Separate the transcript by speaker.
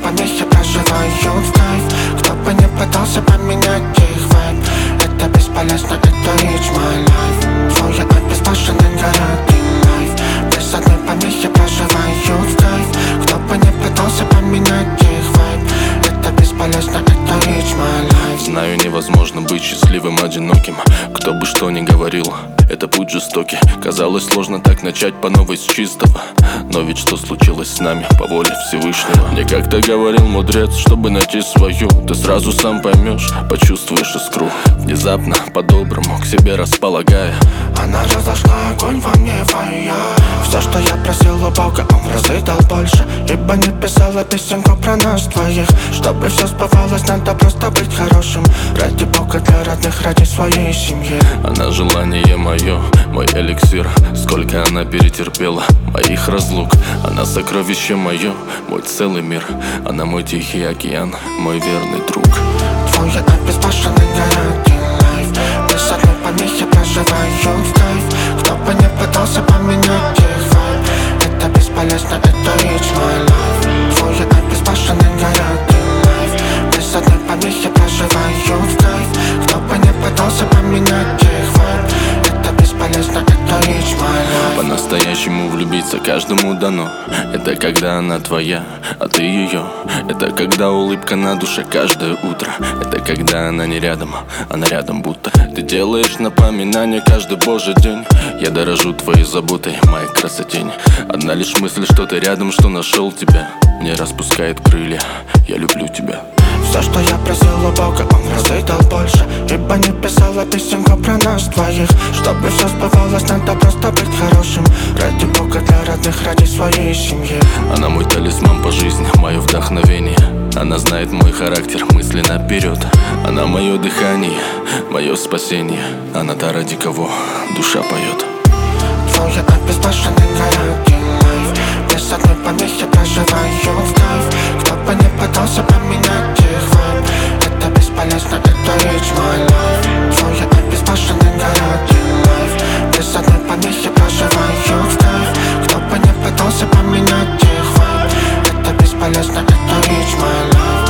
Speaker 1: помехи проживают в кайф. Кто бы не пытался поменять их вайб, это бесполезно, это it's my life. Твой обезбашенный городный лайф, без одной помехи проживают в кайф. Кто бы не пытался поменять их вайб, это бесполезно, это it's my life.
Speaker 2: Знаю, невозможно быть счастливым одиноким. Кто бы что ни говорил, это путь жестокий. Казалось, сложно так начать по новой с чистого. Но ведь что случилось с нами по воле Всевышнего? Мне как-то говорил мудрец, чтобы найти свою, ты сразу сам поймешь, почувствуешь искру. Внезапно, по-доброму, к себе располагая,
Speaker 1: она разожгла огонь во мне, фая. Все, что я просил у Бога, Он в разы дал больше. Ибо не писала песенку про нас двоих. Чтобы все сбывалось, надо просто быть хорошим. Ради Бога, для родных, ради своей семьи.
Speaker 2: она желание мое, мой эликсир. Сколько она перетерпела моих разлук. Она сокровище мое, мой целый мир. Она мой тихий океан, мой верный друг.
Speaker 1: Твой обезбашенный городный лайф, без одной помехи проживают в кайф. Кто бы не пытался поменять их вайб, это бесполезно, это it's my life. Твой обезбашенный городный лайф, без одной помехи проживают в кайф. Кто бы не пытался поменять их вайб, это бесполезно, это it's my life.
Speaker 2: По-настоящему влюбиться каждому дано. Это когда она твоя, а ты ее. Это когда улыбка на душе каждое утро. Это когда она не рядом, она рядом будто. Ты делаешь напоминание каждый божий день. Я дорожу твоей заботой, моей красотень. Одна лишь мысль, что ты рядом, что нашел тебя, мне распускает крылья, я люблю тебя.
Speaker 1: Все, что я просил у Бога, Он в разы дал больше. Ибо не писала песенку про нас двоих. Чтобы все сбывалось, надо просто быть хорошим. Ради Бога, для родных, ради своей семьи.
Speaker 2: Она мой талисман по жизни, мое вдохновение. Она знает мой характер, мысли наперед. Она мое дыхание, мое спасение. Она та, ради кого душа поет.
Speaker 1: Твой обезбашенный городный лайф, без одной помехи проживают в кайф. Кто бы не пытался поменять их вайб, это бесполезно, это it's my life. Твой обезбашенный городный лайф, без одной помехи проживают в кайф. Кто бы не пытался поменять их вайб, это бесполезно, это it's my life.